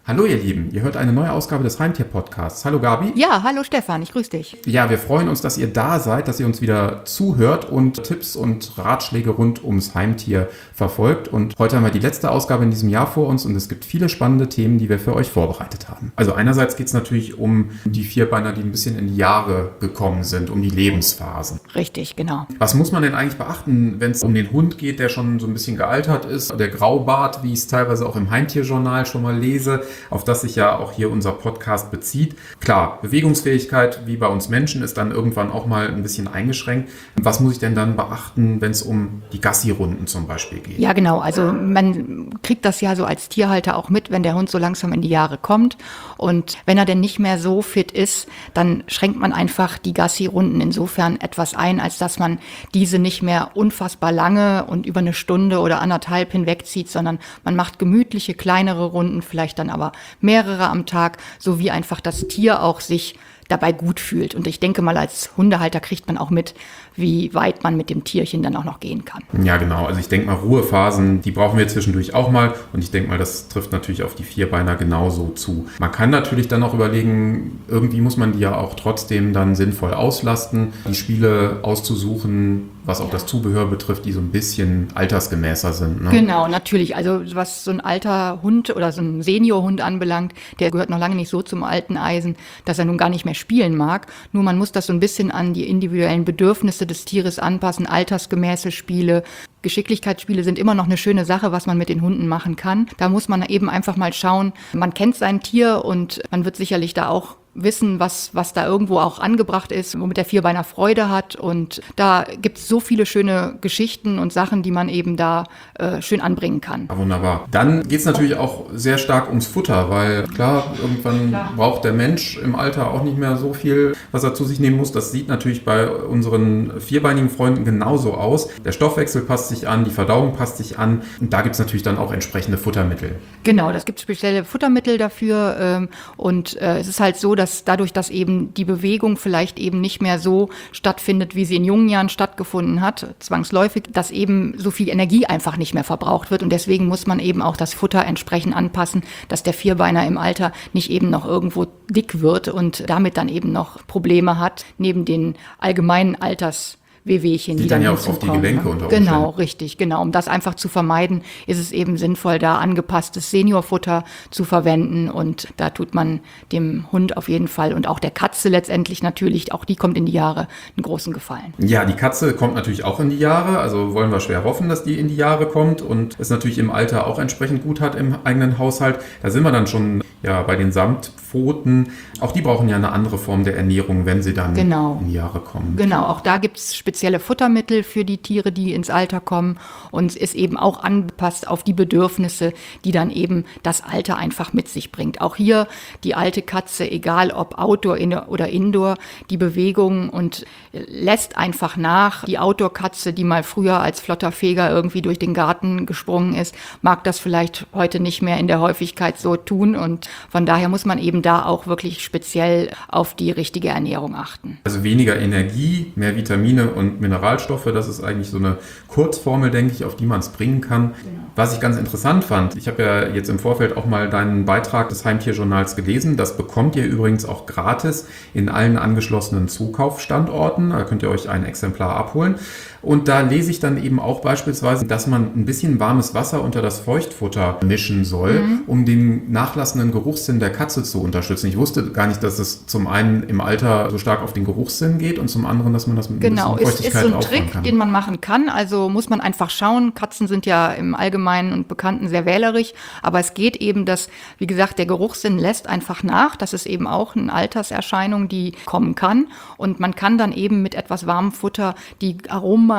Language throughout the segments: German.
Hallo ihr Lieben, ihr hört eine neue Ausgabe des Heimtier-Podcasts. Hallo Gabi. Ja, hallo Stefan, ich grüße dich. Ja, wir freuen uns, dass ihr da seid, dass ihr uns wieder zuhört und Tipps und Ratschläge rund ums Heimtier verfolgt. Und heute haben wir die letzte Ausgabe in diesem Jahr vor uns und es gibt viele spannende Themen, die wir für euch vorbereitet haben. Also einerseits geht es natürlich um die Vierbeiner, die ein bisschen in die Jahre gekommen sind, um die Lebensphasen. Richtig, genau. Was muss man denn eigentlich beachten, wenn es um den Hund geht, der schon so ein bisschen gealtert ist? Der Graubart, wie ich es teilweise auch im Heimtierjournal schon mal lese, auf das sich ja auch hier unser Podcast bezieht. Klar, Bewegungsfähigkeit, wie bei uns Menschen, ist dann irgendwann auch mal ein bisschen eingeschränkt. Was muss ich denn dann beachten, wenn es um die Gassi-Runden zum Beispiel geht? Ja, genau. Also man kriegt das ja so als Tierhalter auch mit, wenn der Hund so langsam in die Jahre kommt. Und wenn er denn nicht mehr so fit ist, dann schränkt man einfach die Gassi-Runden insofern etwas ein, als dass man diese nicht mehr unfassbar lange und über eine Stunde oder anderthalb hinwegzieht, sondern man macht gemütliche, kleinere Runden, vielleicht dann aber mehrere am Tag, so wie einfach das Tier auch sich dabei gut fühlt. Und ich denke mal, als Hundehalter kriegt man auch mit, wie weit man mit dem Tierchen dann auch noch gehen kann. Ja, genau. Also ich denke mal, Ruhephasen, die brauchen wir zwischendurch auch mal. Und ich denke mal, das trifft natürlich auf die Vierbeiner genauso zu. Man kann natürlich dann auch überlegen, irgendwie muss man die ja auch trotzdem dann sinnvoll auslasten, die Spiele auszusuchen, was auch das Zubehör betrifft, die so ein bisschen altersgemäßer sind. Ne? Genau, natürlich. Also was so ein alter Hund oder so ein Seniorhund anbelangt, der gehört noch lange nicht so zum alten Eisen, dass er nun gar nicht mehr spielen mag. Nur man muss das so ein bisschen an die individuellen Bedürfnisse des Tieres anpassen, altersgemäße Spiele. Geschicklichkeitsspiele sind immer noch eine schöne Sache, was man mit den Hunden machen kann. Da muss man eben einfach mal schauen, man kennt sein Tier und man wird sicherlich da auch wissen, was da irgendwo auch angebracht ist, womit der Vierbeiner Freude hat. Und da gibt es so viele schöne Geschichten und Sachen, die man eben da schön anbringen kann. Ja, wunderbar. Dann geht es natürlich auch sehr stark ums Futter, weil klar, irgendwann braucht der Mensch im Alter auch nicht mehr so viel, was er zu sich nehmen muss. Das sieht natürlich bei unseren vierbeinigen Freunden genauso aus. Der Stoffwechsel passt sich an, die Verdauung passt sich an. Und da gibt es natürlich dann auch entsprechende Futtermittel. Genau, das gibt spezielle Futtermittel dafür. Und es ist halt so, dass dadurch, dass eben die Bewegung vielleicht eben nicht mehr so stattfindet, wie sie in jungen Jahren stattgefunden hat, zwangsläufig, dass eben so viel Energie einfach nicht mehr verbraucht wird. Und deswegen muss man eben auch das Futter entsprechend anpassen, dass der Vierbeiner im Alter nicht eben noch irgendwo dick wird und damit dann eben noch Probleme hat, neben den allgemeinen Wehwehchen, die dann ja auch auf die Gelenke unter Umständen. Genau, Umständen. richtig, genau. Um das einfach zu vermeiden, ist es eben sinnvoll, da angepasstes Seniorfutter zu verwenden. Und da tut man dem Hund auf jeden Fall und auch der Katze letztendlich natürlich, auch die kommt in die Jahre, einen großen Gefallen. Ja, die Katze kommt natürlich auch in die Jahre, also wollen wir schwer hoffen, dass die in die Jahre kommt und es natürlich im Alter auch entsprechend gut hat im eigenen Haushalt. Da sind wir dann schon bei den Samtpfoten. Auch die brauchen ja eine andere Form der Ernährung, wenn sie dann in die Jahre kommen. Genau, auch da gibt es spezielle Futtermittel für die Tiere, die ins Alter kommen und ist eben auch angepasst auf die Bedürfnisse, die dann eben das Alter einfach mit sich bringt. Auch hier die alte Katze, egal ob Outdoor oder Indoor, die Bewegung und lässt einfach nach. Die Outdoor-Katze, die mal früher als flotter Feger irgendwie durch den Garten gesprungen ist, mag das vielleicht heute nicht mehr in der Häufigkeit so tun und von daher muss man eben da auch wirklich speziell auf die richtige Ernährung achten. Also weniger Energie, mehr Vitamine und Mineralstoffe, das ist eigentlich so eine Kurzformel, denke ich, auf die man es bringen kann. Genau. Was ich ganz interessant fand, ich habe ja jetzt im Vorfeld auch mal deinen Beitrag des Heimtierjournals gelesen, das bekommt ihr übrigens auch gratis in allen angeschlossenen Zukaufstandorten, da könnt ihr euch ein Exemplar abholen. Und da lese ich dann eben auch beispielsweise, dass man ein bisschen warmes Wasser unter das Feuchtfutter mischen soll, um den nachlassenden Geruchssinn der Katze zu unterstützen. Ich wusste gar nicht, dass es zum einen im Alter so stark auf den Geruchssinn geht und zum anderen, dass man das mit ein bisschen Feuchtigkeit ist so ein Trick, den man machen kann. Also muss man einfach schauen. Katzen sind ja im Allgemeinen und Bekannten sehr wählerig, aber es geht eben, dass, wie gesagt, der Geruchssinn lässt einfach nach. Das ist eben auch eine Alterserscheinung, die kommen kann. Und man kann dann eben mit etwas warmem Futter die Aromastoffe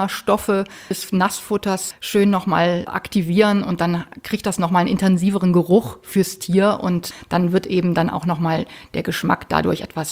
des Nassfutters schön nochmal aktivieren und dann kriegt das nochmal einen intensiveren Geruch fürs Tier und dann wird eben dann auch nochmal der Geschmack dadurch etwas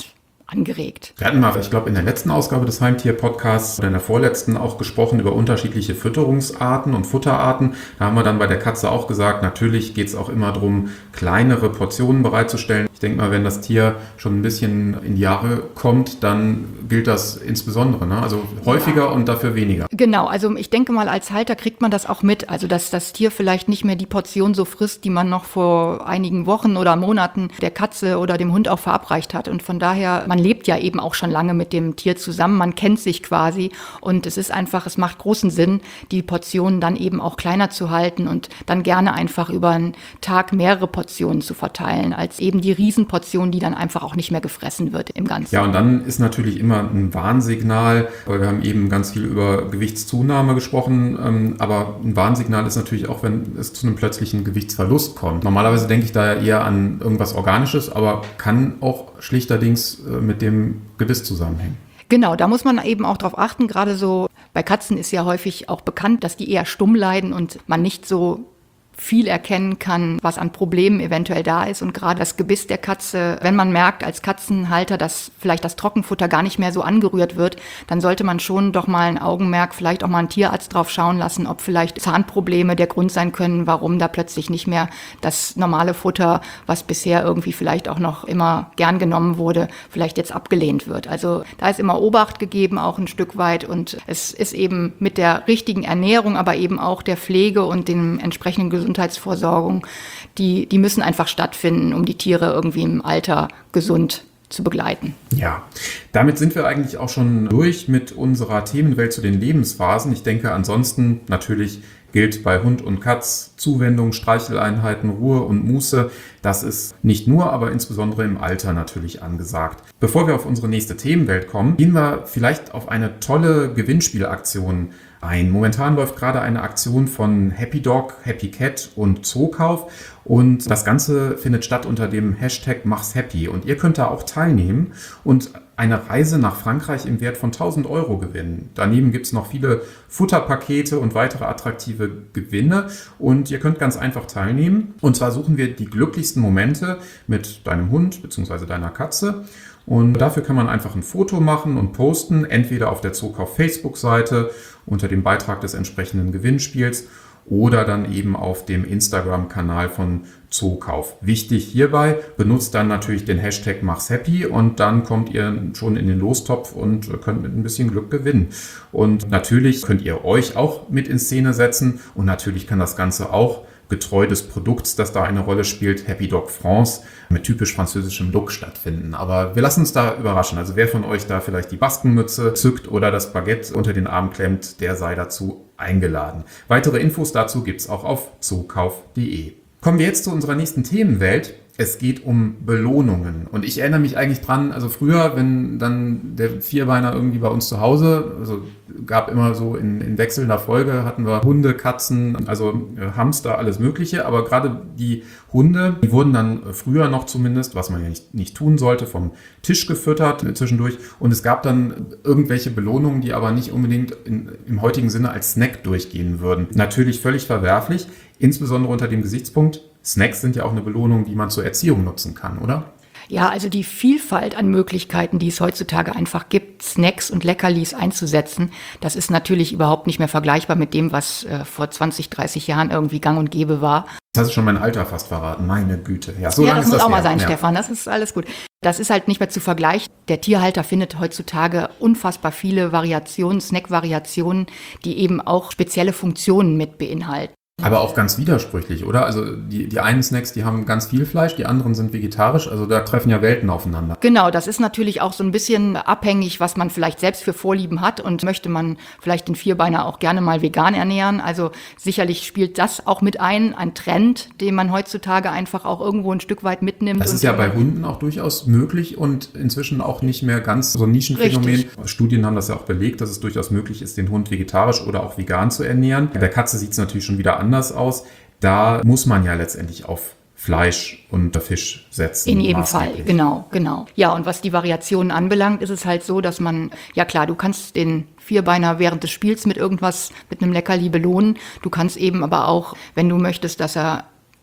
angeregt. Wir hatten mal, ich glaube, in der letzten Ausgabe des Heimtier-Podcasts oder in der vorletzten auch gesprochen über unterschiedliche Fütterungsarten und Futterarten. Da haben wir dann bei der Katze auch gesagt, natürlich geht es auch immer darum, kleinere Portionen bereitzustellen. Ich denke mal, wenn das Tier schon ein bisschen in die Jahre kommt, dann gilt das insbesondere, ne? Also häufiger und dafür weniger. Genau, also ich denke mal, als Halter kriegt man das auch mit. Also dass das Tier vielleicht nicht mehr die Portion so frisst, die man noch vor einigen Wochen oder Monaten der Katze oder dem Hund auch verabreicht hat. Und von daher, man lebt ja eben auch schon lange mit dem Tier zusammen, man kennt sich quasi und es ist einfach, es macht großen Sinn, die Portionen dann eben auch kleiner zu halten und dann gerne einfach über einen Tag mehrere Portionen zu verteilen, als eben die Riesenportion, die dann einfach auch nicht mehr gefressen wird im Ganzen. Ja, und dann ist natürlich immer ein Warnsignal, weil wir haben eben ganz viel über Gewichtszunahme gesprochen, aber ein Warnsignal ist natürlich auch, wenn es zu einem plötzlichen Gewichtsverlust kommt. Normalerweise denke ich da eher an irgendwas Organisches, aber kann auch schlichterdings mit dem Gebiss zusammenhängen. Genau, da muss man eben auch drauf achten. Gerade so bei Katzen ist ja häufig auch bekannt, dass die eher stumm leiden und man nicht so viel erkennen kann, was an Problemen eventuell da ist. Und gerade das Gebiss der Katze, wenn man merkt als Katzenhalter, dass vielleicht das Trockenfutter gar nicht mehr so angerührt wird, dann sollte man schon doch mal ein Augenmerk, vielleicht auch mal einen Tierarzt drauf schauen lassen, ob vielleicht Zahnprobleme der Grund sein können, warum da plötzlich nicht mehr das normale Futter, was bisher irgendwie vielleicht auch noch immer gern genommen wurde, vielleicht jetzt abgelehnt wird. Also da ist immer Obacht gegeben, auch ein Stück weit. Und es ist eben mit der richtigen Ernährung, aber eben auch der Pflege und dem entsprechenden Gesundheitsversorgung, die müssen einfach stattfinden, um die Tiere irgendwie im Alter gesund zu begleiten. Ja, damit sind wir eigentlich auch schon durch mit unserer Themenwelt zu den Lebensphasen. Ich denke, ansonsten natürlich gilt bei Hund und Katz Zuwendung, Streicheleinheiten, Ruhe und Muße. Das ist nicht nur, aber insbesondere im Alter natürlich angesagt. Bevor wir auf unsere nächste Themenwelt kommen, gehen wir vielleicht auf eine tolle Gewinnspielaktion ein. Momentan läuft gerade eine Aktion von Happy Dog, Happy Cat und Zookauf und das Ganze findet statt unter dem Hashtag Mach's Happy und ihr könnt da auch teilnehmen und eine Reise nach Frankreich im Wert von 1.000 Euro gewinnen. Daneben gibt es noch viele Futterpakete und weitere attraktive Gewinne und ihr könnt ganz einfach teilnehmen. Und zwar suchen wir die glücklichsten Momente mit deinem Hund bzw. deiner Katze. Und dafür kann man einfach ein Foto machen und posten, entweder auf der Zookauf Facebook-Seite unter dem Beitrag des entsprechenden Gewinnspiels oder dann eben auf dem Instagram-Kanal von Zookauf. Wichtig hierbei, benutzt dann natürlich den Hashtag Mach's Happy und dann kommt ihr schon in den Lostopf und könnt mit ein bisschen Glück gewinnen. Und natürlich könnt ihr euch auch mit in Szene setzen und natürlich kann das Ganze auch getreu des Produkts, das da eine Rolle spielt, Happy Dog France, mit typisch französischem Look stattfinden. Aber wir lassen uns da überraschen. Also wer von euch da vielleicht die Baskenmütze zückt oder das Baguette unter den Arm klemmt, der sei dazu eingeladen. Weitere Infos dazu gibt's auch auf zookauf.de. Kommen wir jetzt zu unserer nächsten Themenwelt. Es geht um Belohnungen. Und ich erinnere mich eigentlich dran, also früher, wenn dann der Vierbeiner irgendwie bei uns zu Hause, also gab immer so in wechselnder Folge, hatten wir Hunde, Katzen, also Hamster, alles Mögliche. Aber gerade die Hunde, die wurden dann früher noch zumindest, was man ja nicht tun sollte, vom Tisch gefüttert zwischendurch. Und es gab dann irgendwelche Belohnungen, die aber nicht unbedingt im heutigen Sinne als Snack durchgehen würden. Natürlich völlig verwerflich, insbesondere unter dem Gesichtspunkt, Snacks sind ja auch eine Belohnung, die man zur Erziehung nutzen kann, oder? Ja, also die Vielfalt an Möglichkeiten, die es heutzutage einfach gibt, Snacks und Leckerlis einzusetzen, das ist natürlich überhaupt nicht mehr vergleichbar mit dem, was vor 20, 30 Jahren irgendwie gang und gäbe war. Das hast du schon mein Alter fast verraten, meine Güte. Ja, so ja, lange das ist muss das auch mal her. sein, Ja. Stefan, das ist alles gut. Das ist halt nicht mehr zu vergleichen. Der Tierhalter findet heutzutage unfassbar viele Variationen, Snack-Variationen, die eben auch spezielle Funktionen mit beinhalten. Aber auch ganz widersprüchlich, oder? Also die einen Snacks, die haben ganz viel Fleisch, die anderen sind vegetarisch. Also da treffen ja Welten aufeinander. Genau, das ist natürlich auch so ein bisschen abhängig, was man vielleicht selbst für Vorlieben hat und möchte man vielleicht den Vierbeiner auch gerne mal vegan ernähren. Also sicherlich spielt das auch mit ein Trend, den man heutzutage einfach auch irgendwo ein Stück weit mitnimmt. Das ist ja bei Hunden auch durchaus möglich und inzwischen auch nicht mehr ganz so ein Nischenphänomen. Richtig. Studien haben das ja auch belegt, dass es durchaus möglich ist, den Hund vegetarisch oder auch vegan zu ernähren. Bei der Katze sieht es natürlich schon wieder anders aus. Da muss man ja letztendlich auf Fleisch und Fisch setzen. In jedem Fall, genau. Ja, und was die Variationen anbelangt, ist es halt so, dass man, ja klar, du kannst den Vierbeiner während des Spiels mit irgendwas, mit einem Leckerli belohnen. Du kannst eben aber auch, wenn du möchtest, dass er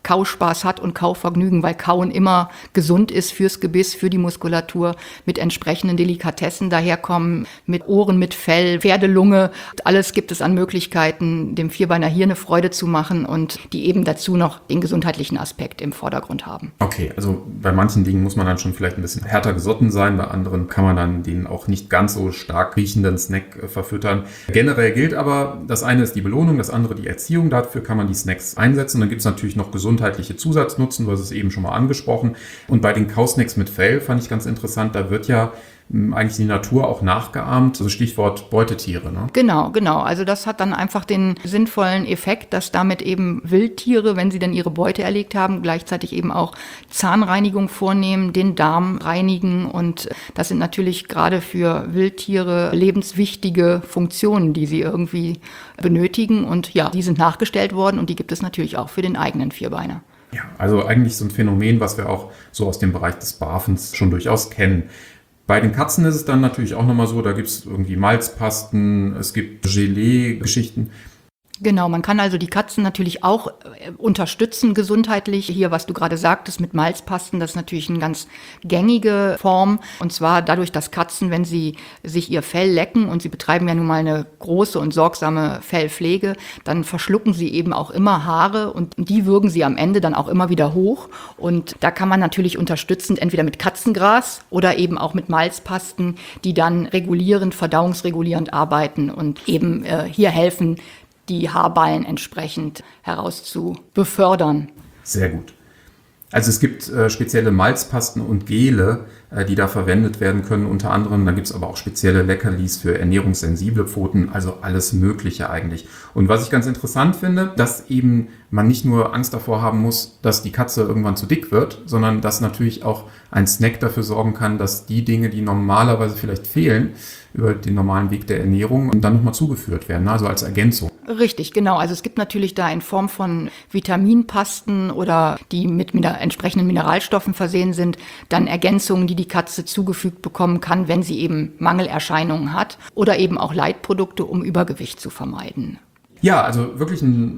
Kauspaß hat und Kauvergnügen, weil Kauen immer gesund ist fürs Gebiss, für die Muskulatur, mit entsprechenden Delikatessen daherkommen, mit Ohren, mit Fell, Pferdelunge. Alles gibt es an Möglichkeiten, dem Vierbeiner hier eine Freude zu machen und die eben dazu noch den gesundheitlichen Aspekt im Vordergrund haben. Okay, also bei manchen Dingen muss man dann schon vielleicht ein bisschen härter gesotten sein, bei anderen kann man dann den auch nicht ganz so stark riechenden Snack verfüttern. Generell gilt aber, das eine ist die Belohnung, das andere die Erziehung. Dafür kann man die Snacks einsetzen. Dann gibt es natürlich noch gesundheitliche Zusatznutzen, du hast es eben schon mal angesprochen. Und bei den Kausnacks mit Fell fand ich ganz interessant, da wird ja eigentlich die Natur auch nachgeahmt, also Stichwort Beutetiere. Ne? Genau. Also das hat dann einfach den sinnvollen Effekt, dass damit eben Wildtiere, wenn sie denn ihre Beute erlegt haben, gleichzeitig eben auch Zahnreinigung vornehmen, den Darm reinigen und das sind natürlich gerade für Wildtiere lebenswichtige Funktionen, die sie irgendwie benötigen und ja, die sind nachgestellt worden und die gibt es natürlich auch für den eigenen Vierbeiner. Ja, also eigentlich so ein Phänomen, was wir auch so aus dem Bereich des Barfens schon durchaus kennen. Bei den Katzen ist es dann natürlich auch nochmal so, da gibt es irgendwie Malzpasten, es gibt Gelee-Geschichten. Genau, man kann also die Katzen natürlich auch unterstützen gesundheitlich. Hier, was du gerade sagtest mit Malzpasten, das ist natürlich eine ganz gängige Form. Und zwar dadurch, dass Katzen, wenn sie sich ihr Fell lecken und sie betreiben ja nun mal eine große und sorgsame Fellpflege, dann verschlucken sie eben auch immer Haare und die würgen sie am Ende dann auch immer wieder hoch. Und da kann man natürlich unterstützend entweder mit Katzengras oder eben auch mit Malzpasten, die dann regulierend, verdauungsregulierend arbeiten und eben hier helfen, die Haarballen entsprechend heraus zu befördern. Sehr gut. Also es gibt spezielle Malzpasten und Gele, die da verwendet werden können unter anderem. Dann gibt es aber auch spezielle Leckerlis für ernährungssensible Pfoten, also alles Mögliche eigentlich. Und was ich ganz interessant finde, dass eben man nicht nur Angst davor haben muss, dass die Katze irgendwann zu dick wird, sondern dass natürlich auch ein Snack dafür sorgen kann, dass die Dinge, die normalerweise vielleicht fehlen, über den normalen Weg der Ernährung dann nochmal zugeführt werden, also als Ergänzung. Richtig, genau. Also es gibt natürlich da in Form von Vitaminpasten oder die mit entsprechenden Mineralstoffen versehen sind, dann Ergänzungen, die die Katze zugefügt bekommen kann, wenn sie eben Mangelerscheinungen hat oder eben auch Leitprodukte, um Übergewicht zu vermeiden. Ja, also wirklich ein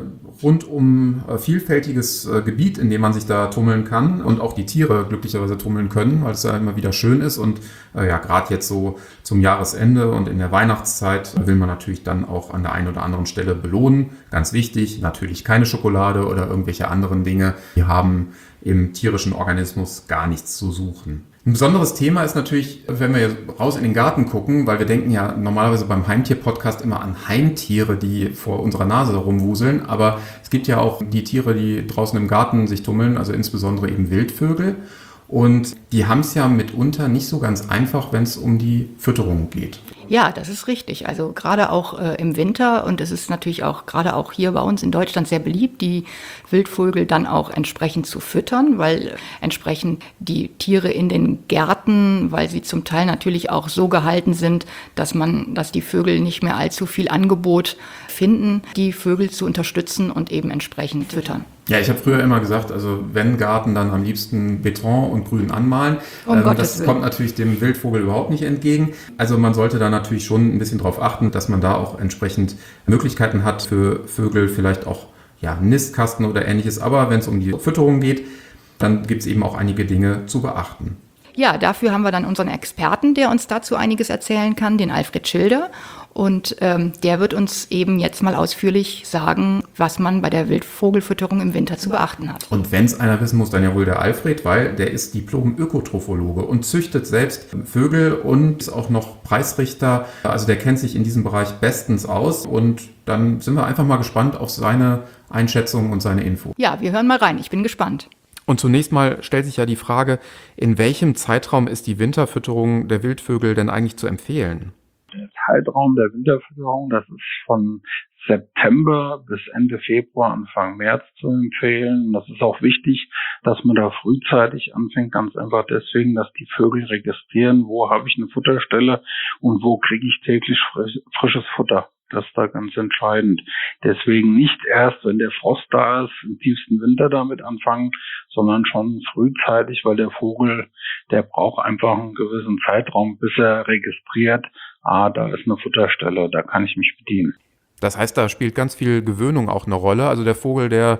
rundum vielfältiges Gebiet, in dem man sich da tummeln kann und auch die Tiere glücklicherweise tummeln können, weil es ja immer wieder schön ist und ja, gerade jetzt so zum Jahresende und in der Weihnachtszeit will man natürlich dann auch an der einen oder anderen Stelle belohnen. Ganz wichtig, natürlich keine Schokolade oder irgendwelche anderen Dinge, die haben im tierischen Organismus gar nichts zu suchen. Ein besonderes Thema ist natürlich, wenn wir raus in den Garten gucken, weil wir denken ja normalerweise beim Heimtier-Podcast immer an Heimtiere, die vor unserer Nase rumwuseln. Aber es gibt ja auch die Tiere, die draußen im Garten sich tummeln, also insbesondere eben Wildvögel. Und die haben es ja mitunter nicht so ganz einfach, wenn es um die Fütterung geht. Ja, das ist richtig. Also gerade auch im Winter und es ist natürlich auch gerade auch hier bei uns in Deutschland sehr beliebt, die Wildvögel dann auch entsprechend zu füttern, weil entsprechend die Tiere in den Gärten, weil sie zum Teil natürlich auch so gehalten sind, dass die Vögel nicht mehr allzu viel Angebot finden, die Vögel zu unterstützen und eben entsprechend füttern. Ja, ich habe früher immer gesagt, also wenn Garten, dann am liebsten Beton und Grün anmalen. Das kommt natürlich dem Wildvogel überhaupt nicht entgegen. Also man sollte da natürlich schon ein bisschen drauf achten, dass man da auch entsprechend Möglichkeiten hat für Vögel, vielleicht auch ja, Nistkasten oder ähnliches. Aber wenn es um die Fütterung geht, dann gibt es eben auch einige Dinge zu beachten. Ja, dafür haben wir dann unseren Experten, der uns dazu einiges erzählen kann, den Alfred Schilder. Und der wird uns eben jetzt mal ausführlich sagen, was man bei der Wildvogelfütterung im Winter zu beachten hat. Und wenn es einer wissen muss, dann ja wohl der Alfred, weil der ist Diplom-Ökotrophologe und züchtet selbst Vögel und ist auch noch Preisrichter. Also der kennt sich in diesem Bereich bestens aus und dann sind wir einfach mal gespannt auf seine Einschätzung und seine Info. Ja, wir hören mal rein. Ich bin gespannt. Und zunächst mal stellt sich ja die Frage, in welchem Zeitraum ist die Winterfütterung der Wildvögel denn eigentlich zu empfehlen? Der Zeitraum der Winterfütterung, das ist von September bis Ende Februar, Anfang März zu empfehlen. Das ist auch wichtig, dass man da frühzeitig anfängt, ganz einfach deswegen, dass die Vögel registrieren, wo habe ich eine Futterstelle und wo kriege ich täglich frisches Futter. Das ist da ganz entscheidend. Deswegen nicht erst, wenn der Frost da ist, im tiefsten Winter damit anfangen, sondern schon frühzeitig, weil der Vogel, der braucht einfach einen gewissen Zeitraum, bis er registriert, da ist eine Futterstelle, da kann ich mich bedienen. Das heißt, da spielt ganz viel Gewöhnung auch eine Rolle. Also der Vogel, der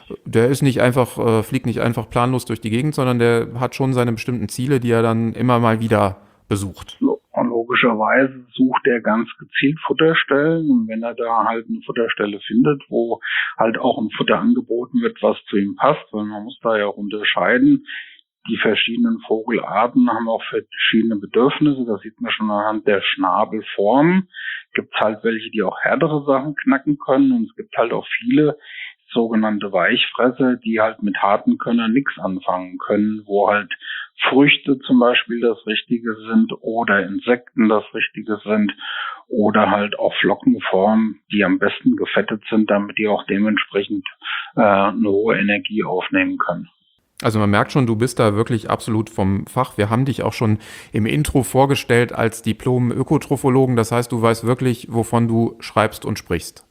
Der ist nicht einfach, fliegt nicht einfach planlos durch die Gegend, sondern der hat schon seine bestimmten Ziele, die er dann immer mal wieder besucht. Und logischerweise sucht er ganz gezielt Futterstellen, und wenn er da halt eine Futterstelle findet, wo halt auch ein Futter angeboten wird, was zu ihm passt, weil man muss da ja auch unterscheiden. Die verschiedenen Vogelarten haben auch verschiedene Bedürfnisse. Das sieht man schon anhand der Schnabelform. Es gibt halt welche, die auch härtere Sachen knacken können, und es gibt halt auch viele sogenannte Weichfresser, die halt mit harten Könnern nichts anfangen können, wo halt Früchte zum Beispiel das Richtige sind oder Insekten das Richtige sind oder halt auch Flockenformen, die am besten gefettet sind, damit die auch dementsprechend eine hohe Energie aufnehmen können. Also man merkt schon, du bist da wirklich absolut vom Fach. Wir haben dich auch schon im Intro vorgestellt als Diplom-Ökotrophologen. Das heißt, du weißt wirklich, wovon du schreibst und sprichst.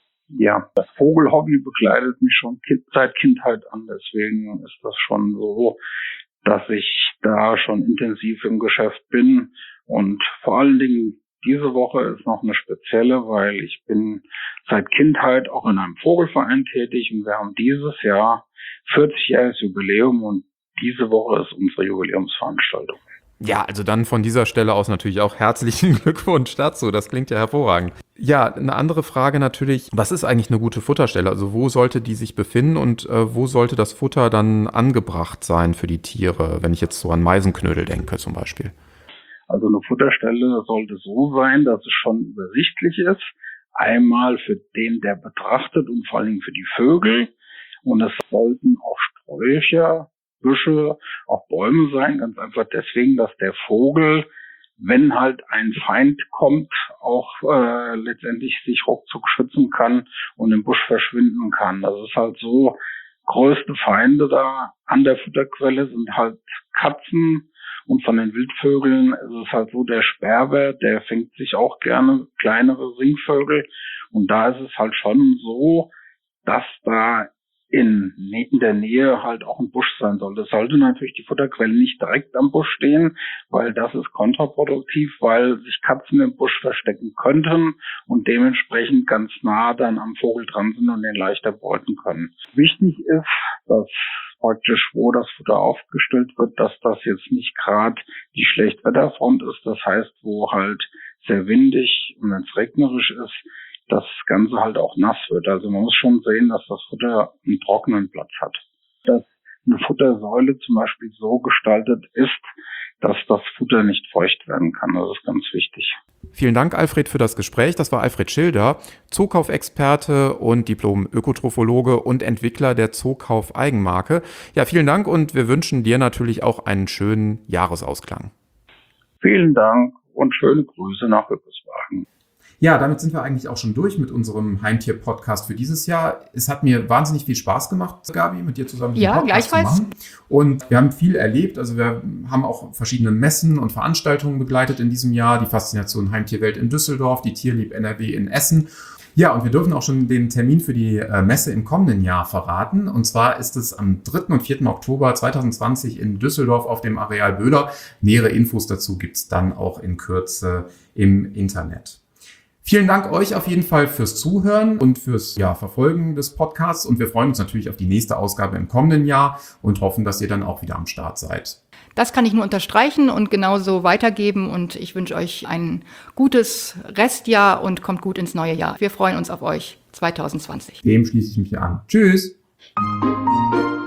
Ja, das Vogelhobby begleitet mich schon seit Kindheit an. Deswegen ist das schon so, dass ich da schon intensiv im Geschäft bin. Und vor allen Dingen diese Woche ist noch eine spezielle, weil ich bin seit Kindheit auch in einem Vogelverein tätig, und wir haben dieses Jahr 40-jähriges Jubiläum, und diese Woche ist unsere Jubiläumsveranstaltung. Ja, also dann von dieser Stelle aus natürlich auch herzlichen Glückwunsch dazu. Das klingt ja hervorragend. Ja, eine andere Frage natürlich, was ist eigentlich eine gute Futterstelle? Also wo sollte die sich befinden und wo sollte das Futter dann angebracht sein für die Tiere, wenn ich jetzt so an Meisenknödel denke zum Beispiel? Also eine Futterstelle sollte so sein, dass es schon übersichtlich ist. Einmal für den, der betrachtet, und vor allen Dingen für die Vögel. Und es sollten auch Sträucher, Büsche, auch Bäume sein, ganz einfach deswegen, dass der Vogel, wenn halt ein Feind kommt, auch letztendlich sich ruckzuck schützen kann und im Busch verschwinden kann. Das ist halt so, größte Feinde da an der Futterquelle sind halt Katzen, und von den Wildvögeln ist es halt so, der Sperber, der fängt sich auch gerne kleinere Singvögel, und da ist es halt schon so, dass da in der Nähe halt auch ein Busch sein soll. Das sollte natürlich die Futterquelle nicht direkt am Busch stehen, weil das ist kontraproduktiv, weil sich Katzen im Busch verstecken könnten und dementsprechend ganz nah dann am Vogel dran sind und den leichter beuten können. Wichtig ist, dass praktisch, wo das Futter aufgestellt wird, dass das jetzt nicht gerade die Schlechtwetterfront ist. Das heißt, wo halt sehr windig und wenn es regnerisch ist, das Ganze halt auch nass wird. Also man muss schon sehen, dass das Futter einen trockenen Platz hat. Dass eine Futtersäule zum Beispiel so gestaltet ist, dass das Futter nicht feucht werden kann. Das ist ganz wichtig. Vielen Dank, Alfred, für das Gespräch. Das war Alfred Schilder, Zookaufexperte und Diplom-Ökotrophologe und Entwickler der Zookauf-Eigenmarke. Ja, vielen Dank, und wir wünschen dir natürlich auch einen schönen Jahresausklang. Vielen Dank und schöne Grüße nach Üppeswagen. Ja, damit sind wir eigentlich auch schon durch mit unserem Heimtier-Podcast für dieses Jahr. Es hat mir wahnsinnig viel Spaß gemacht, Gabi, mit dir zusammen diesen Podcast zu machen. Und wir haben viel erlebt. Also wir haben auch verschiedene Messen und Veranstaltungen begleitet in diesem Jahr. Die Faszination Heimtierwelt in Düsseldorf, die Tierlieb NRW in Essen. Ja, und wir dürfen auch schon den Termin für die Messe im kommenden Jahr verraten. Und zwar ist es am 3. und 4. Oktober 2020 in Düsseldorf auf dem Areal Böhler. Nähere Infos dazu gibt's dann auch in Kürze im Internet. Vielen Dank euch auf jeden Fall fürs Zuhören und fürs Verfolgen des Podcasts. Und wir freuen uns natürlich auf die nächste Ausgabe im kommenden Jahr und hoffen, dass ihr dann auch wieder am Start seid. Das kann ich nur unterstreichen und genauso weitergeben. Und ich wünsche euch ein gutes Restjahr und kommt gut ins neue Jahr. Wir freuen uns auf euch 2020. Dem schließe ich mich an. Tschüss!